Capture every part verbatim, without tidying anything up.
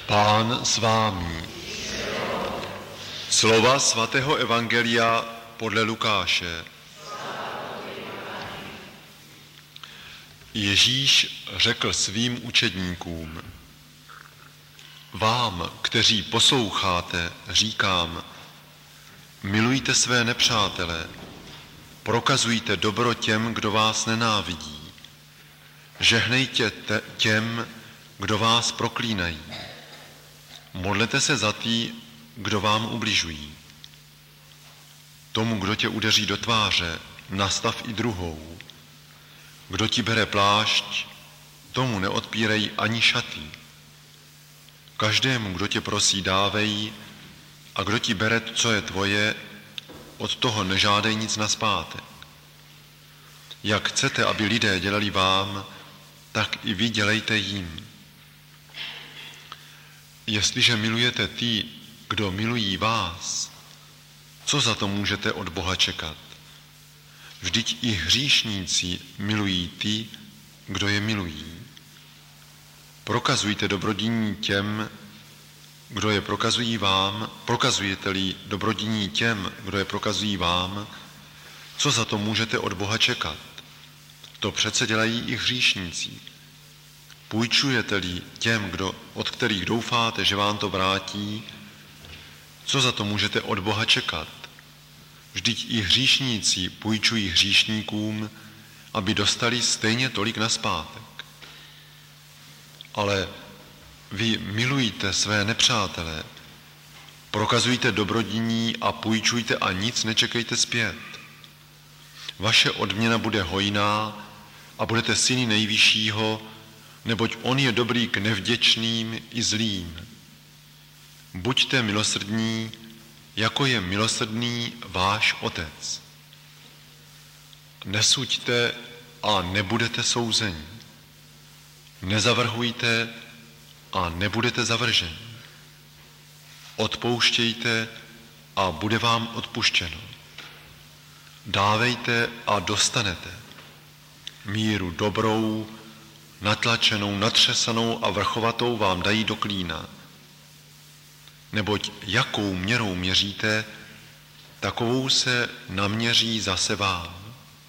Pán s vámi. Slova svatého evangelia podle Lukáše. Ježíš řekl svým učedníkům: Vám, kteří posloucháte, říkám, milujte své nepřátele, prokazujte dobro těm, kdo vás nenávidí, žehnejte těm, kdo vás proklínají, modlete se za ty, kdo vám ubližují. Tomu, kdo tě udeří do tváře, nastav i druhou. Kdo ti bere plášť, tomu neodpírej ani šaty. Každému, kdo tě prosí, dávej, a kdo ti bere, co je tvoje, od toho nežádej nic nazpátek. Jak chcete, aby lidé dělali vám, tak i vy dělejte jim. Jestliže milujete ty, kdo milují vás, co za to můžete od Boha čekat? Vždyť i hříšníci milují ty, kdo je milují. Prokazujte dobrodiní těm, kdo je prokazují vám, prokazujete-li dobrodiní těm, kdo je prokazují vám, co za to můžete od Boha čekat? To přece dělají i hříšníci. Půjčujete-li těm, kdo, od kterých doufáte, že vám to vrátí, co za to můžete od Boha čekat? Vždyť i hříšníci půjčují hříšníkům, aby dostali stejně tolik nazpátek. Ale vy milujte své nepřátele, prokazujte dobrodiní a půjčujte a nic nečekejte zpět. Vaše odměna bude hojná a budete syny nejvyššího, neboť on je dobrý k nevděčným i zlým. Buďte milosrdní, jako je milosrdný váš Otec. Nesuďte a nebudete souzeni. Nezavrhujte a nebudete zavrženi. Odpouštějte a bude vám odpuštěno. Dávejte a dostanete. Míru dobrou, natlačenou, natřesanou a vrchovatou vám dají do klína. Neboť jakou měrou měříte, takovou se naměří zase vám.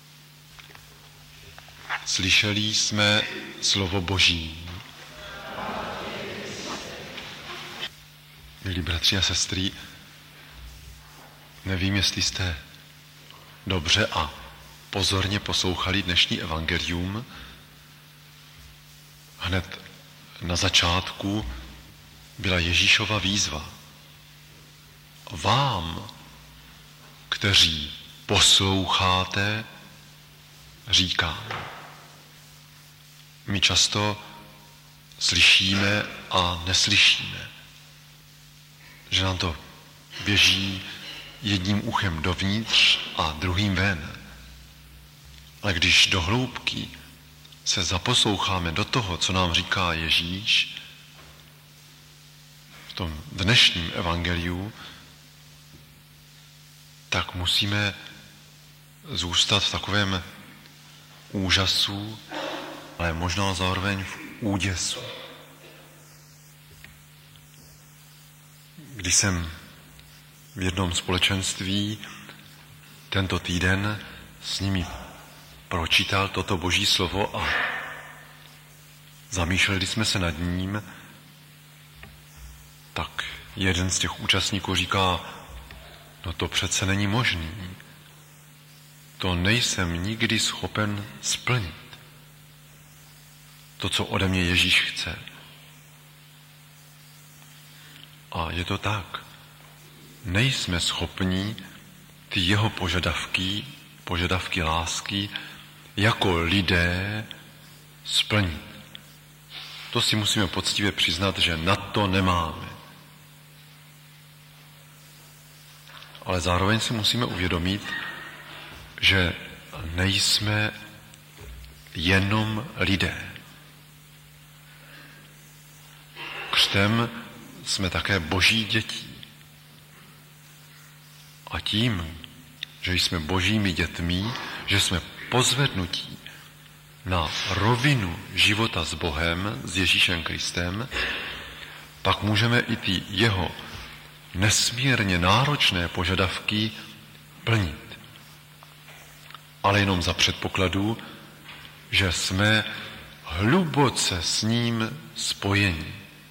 Slyšeli jsme slovo Boží. Milí bratři a sestry, nevím, jestli jste dobře a pozorně poslouchali dnešní evangelium. Hned na začátku byla Ježíšova výzva. Vám, kteří posloucháte, říkám. My často slyšíme a neslyšíme. Že nám to běží jedním uchem dovnitř a druhým ven. Ale když do hloubky se zaposloucháme do toho, co nám říká Ježíš, v tom dnešním evangeliu, tak musíme zůstat v takovém úžasu, ale možná zároveň v úděsu. Když jsem v jednom společenství tento týden s nimi pročítal toto Boží slovo a zamýšleli jsme se nad ním, tak jeden z těch účastníků říká, no to přece není možný. To nejsem nikdy schopen splnit. To, co ode mě Ježíš chce. A je to tak. Nejsme schopni ty jeho požadavky, požadavky lásky, jako lidé splnit. To si musíme poctivě přiznat, že na to nemáme. Ale zároveň si musíme uvědomit, že nejsme jenom lidé. Křtem jsme také Boží děti. A tím, že jsme Božími dětmi, že jsme pozvednutí na rovinu života s Bohem, s Ježíšem Kristem, pak můžeme i ty jeho nesmírně náročné požadavky plnit. Ale jenom za předpokladu, že jsme hluboce s ním spojeni.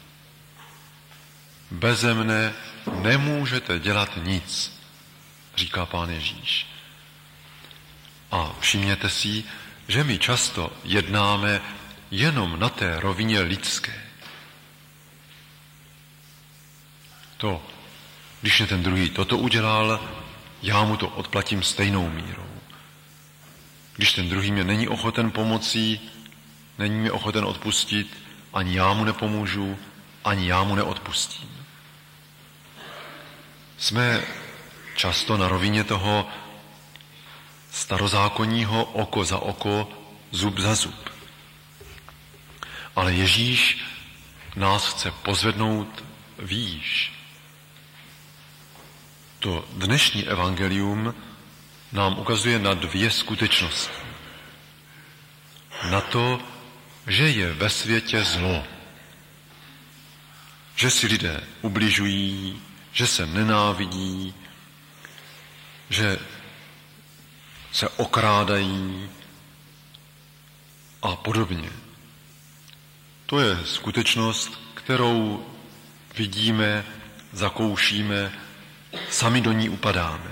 Beze mne nemůžete dělat nic, říká Pán Ježíš. A všimněte si, že my často jednáme jenom na té rovině lidské. To, když mě ten druhý toto udělal, já mu to odplatím stejnou mírou. Když ten druhý mě není ochoten pomoci, není mi ochoten odpustit, ani já mu nepomůžu, ani já mu neodpustím. Jsme často na rovině toho starozákonního oko za oko, zub za zub. Ale Ježíš nás chce pozvednout výš. To dnešní evangelium nám ukazuje na dvě skutečnosti. Na to, že je ve světě zlo. Že si lidé ubližují, že se nenávidí, že se okrádají a podobně. To je skutečnost, kterou vidíme, zakoušíme, sami do ní upadáme.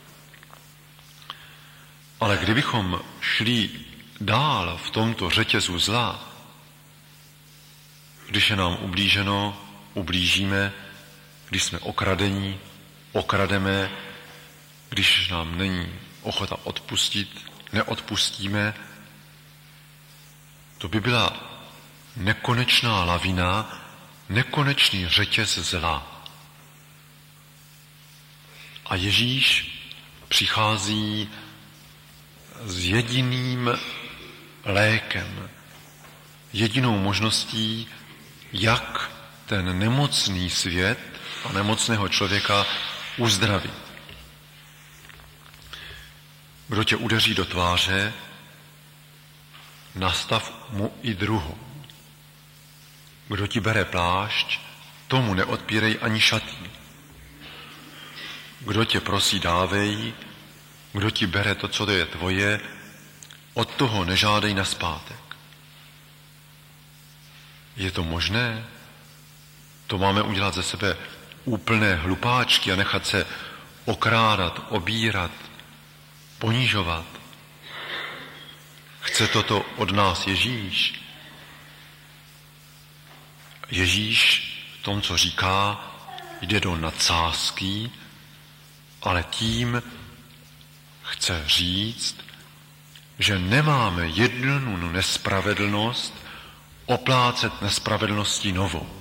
Ale kdybychom šli dál v tomto řetězu zla, když je nám ublíženo, ublížíme, když jsme okradení, okrademe, když nám není ochota odpustit, neodpustíme, to by byla nekonečná lavina, nekonečný řetěz zla. A Ježíš přichází s jediným lékem, jedinou možností, jak ten nemocný svět a nemocného člověka uzdravit. Kdo tě udeří do tváře, nastav mu i druhou. Kdo ti bere plášť, tomu neodpírej ani šatý. Kdo tě prosí, dávej, kdo ti bere to, co to je tvoje, od toho nežádej nazpátek. Je to možné? To máme udělat ze sebe úplné hlupáčky a nechat se okrádat, obírat, ponižovat. Chce toto od nás Ježíš? Ježíš v tom, co říká, jde do nadsázky, ale tím chce říct, že nemáme jednu nespravedlnost oplácet nespravedlností novou.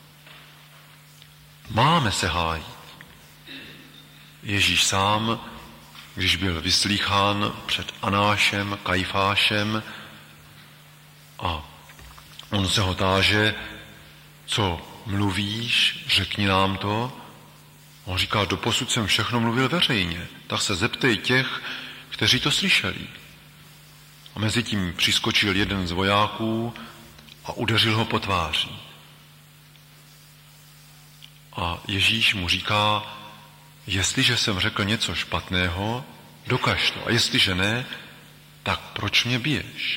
Máme se hájit. Ježíš sám, když byl vyslýchán před Anášem, Kajfášem a on se ho táže, co mluvíš, řekni nám to. On říká, doposud jsem všechno mluvil veřejně, tak se zeptej těch, kteří to slyšeli. A mezi tím přiskočil jeden z vojáků a udeřil ho po tváři. A Ježíš mu říká, jestliže jsem řekl něco špatného, dokaž to. A jestliže ne, tak proč mě biješ?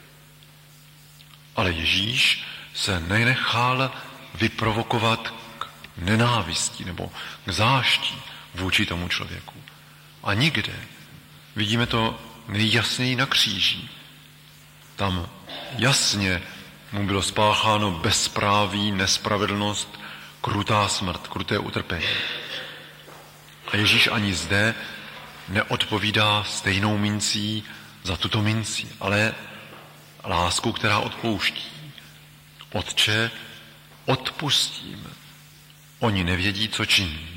Ale Ježíš se nenechal vyprovokovat k nenávisti nebo k zášti vůči tomu člověku. A nikde. Vidíme to nejjasněji na kříži. Tam jasně mu bylo spácháno bezpráví, nespravedlnost, krutá smrt, kruté utrpení. A Ježíš ani zde neodpovídá stejnou mincí za tuto minci, ale lásku, která odpouští. Otče, odpustím. Oni nevědí, co činí.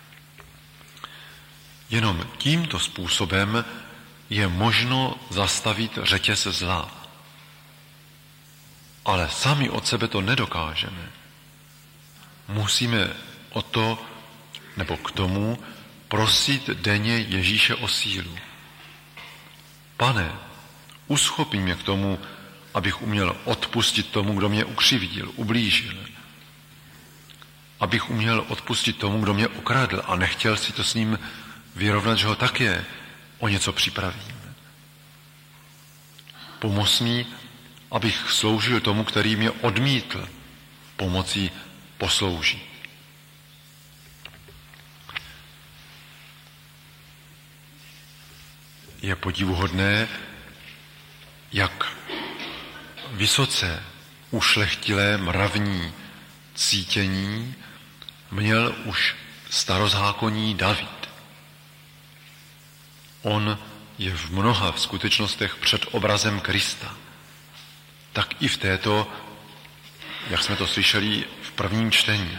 Jenom tímto způsobem je možno zastavit řetěz zla. Ale sami od sebe to nedokážeme. Musíme o to, nebo k tomu, prosit denně Ježíše o sílu. Pane, uschopni mě k tomu, abych uměl odpustit tomu, kdo mě ukřivdil, ublížil. abych uměl odpustit tomu, kdo mě okradl a nechtěl si to s ním vyrovnat, že ho také o něco připravím. Pomoz mi, abych sloužil tomu, který mě odmítl pomocí posloužit. Je podivuhodné, jak vysoce ušlechtilé mravní cítění měl už starozákonní David. On je v mnoha v skutečnostech před obrazem Krista. Tak i v této, jak jsme to slyšeli v prvním čtení.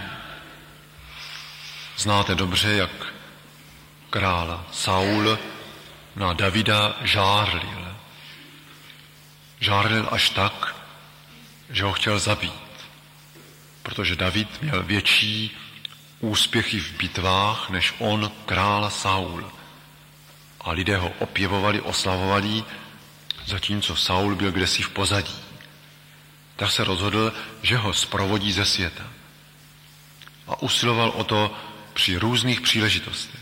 Znáte dobře, jak král Saul na Davida žárlil. Žárlil až tak, že ho chtěl zabít, protože David měl větší úspěchy v bitvách, než on, král Saul. A lidé ho opěvovali, oslavovali, zatímco Saul byl kdesi v pozadí. Tak se rozhodl, že ho zprovodí ze světa. A usiloval o to při různých příležitostech.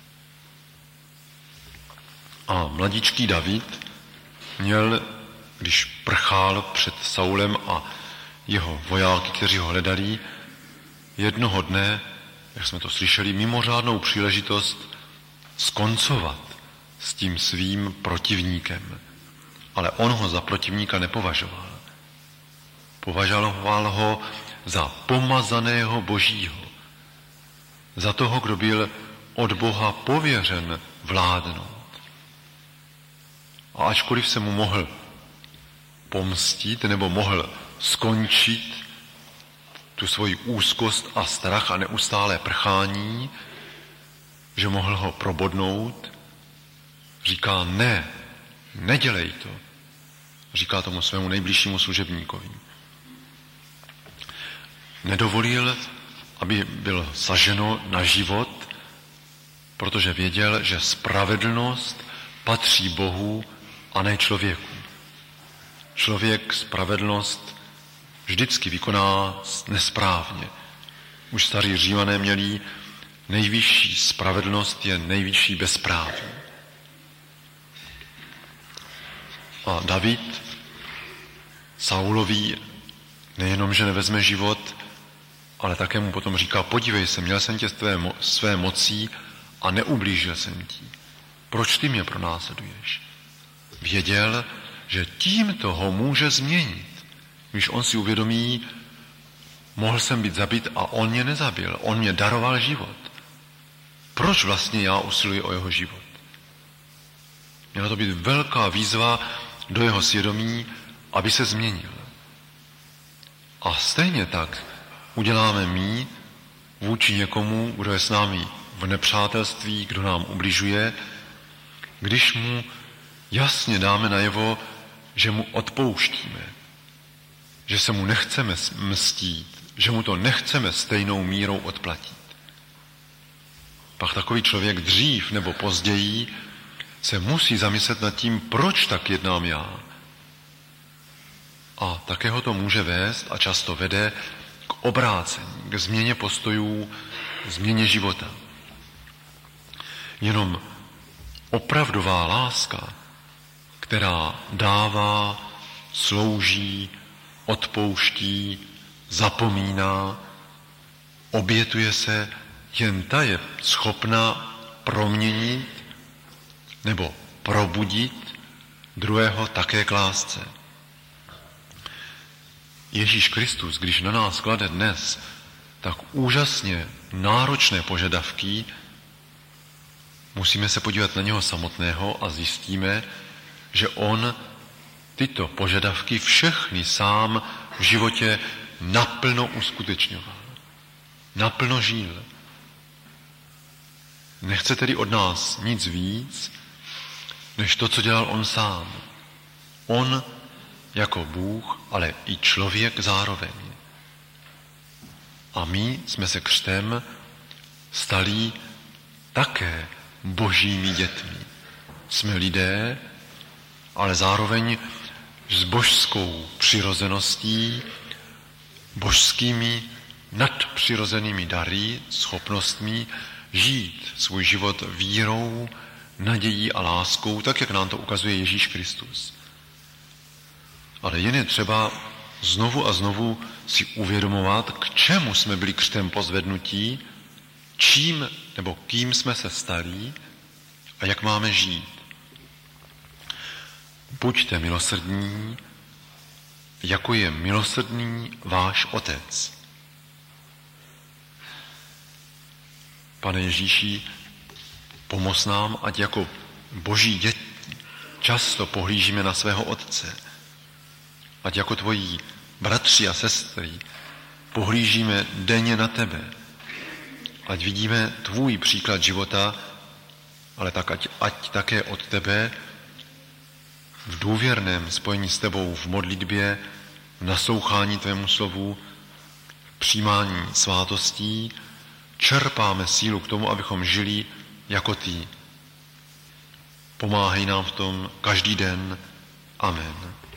A mladíčký David měl, když prchál před Saulem a jeho vojáky, kteří ho hledali, jednoho dne, jak jsme to slyšeli, mimořádnou příležitost skoncovat s tím svým protivníkem. Ale on ho za protivníka nepovažoval. Považoval ho za pomazaného Božího. Za toho, kdo byl od Boha pověřen vládnout. A ačkoliv se mu mohl pomstit nebo mohl skončit tu svoji úzkost a strach a neustálé prchání, že mohl ho probodnout, říká ne, nedělej to. Říká tomu svému nejbližšímu služebníkovi. Nedovolil, aby byl saženo na život, protože věděl, že spravedlnost patří Bohu a ne člověku. Člověk spravedlnost vždycky vykoná nesprávně. Už staří Římané měli nejvyšší spravedlnost je nejvyšší bezpráví. A David Saulovi nejenom, že nevezme život, ale také mu potom říká, podívej se, měl jsem tě své, mo- své mocí a neublížil jsem ti. Proč ty mě pronásleduješ? Věděl, že tímto ho může změnit. Když on si uvědomí, mohl jsem být zabit a on mě nezabil. On mě daroval život. Proč vlastně já usiluji o jeho život? Měla to být velká výzva do jeho svědomí, aby se změnil. A stejně tak uděláme my vůči někomu, kdo je s námi v nepřátelství, kdo nám ubližuje, když mu jasně dáme najevo, že mu odpouštíme, že se mu nechceme mstít, že mu to nechceme stejnou mírou odplatit. Pak takový člověk dřív nebo později se musí zamyslet nad tím, proč tak jednám já. A také ho to může vést a často vede k obrácení, k změně postojů, změně života. Jenom opravdová láska, která dává, slouží, odpouští, zapomíná, obětuje se, jen ta je schopna proměnit nebo probudit druhého také k lásce. Ježíš Kristus, když na nás klade dnes tak úžasně náročné požadavky, musíme se podívat na něho samotného a zjistíme, že on tyto požadavky všechny sám v životě naplno uskutečňoval. Naplno žil. Nechce tedy od nás nic víc, než to, co dělal on sám. On jako Bůh, ale i člověk zároveň. A my jsme se křtem stali také božími dětmi. Jsme lidé, ale zároveň s božskou přirozeností, božskými nadpřirozenými dary, schopnostmi žít svůj život vírou, nadějí a láskou, tak, jak nám to ukazuje Ježíš Kristus. Ale jen je třeba znovu a znovu si uvědomovat, k čemu jsme byli křtem pozvednutí, čím nebo kým jsme se stali a jak máme žít. Buďte milosrdní, jako je milosrdný váš Otec. Pane Ježíši, pomoz nám, ať jako boží děti často pohlížíme na svého Otce. Ať jako tvoji bratři a sestry pohlížíme denně na tebe. Ať vidíme tvůj příklad života, ale tak ať, ať také od tebe v důvěrném spojení s tebou v modlitbě, v naslouchání tvému slovu, v přijímání svátostí čerpáme sílu k tomu, abychom žili jako ty. Pomáhej nám v tom každý den. Amen.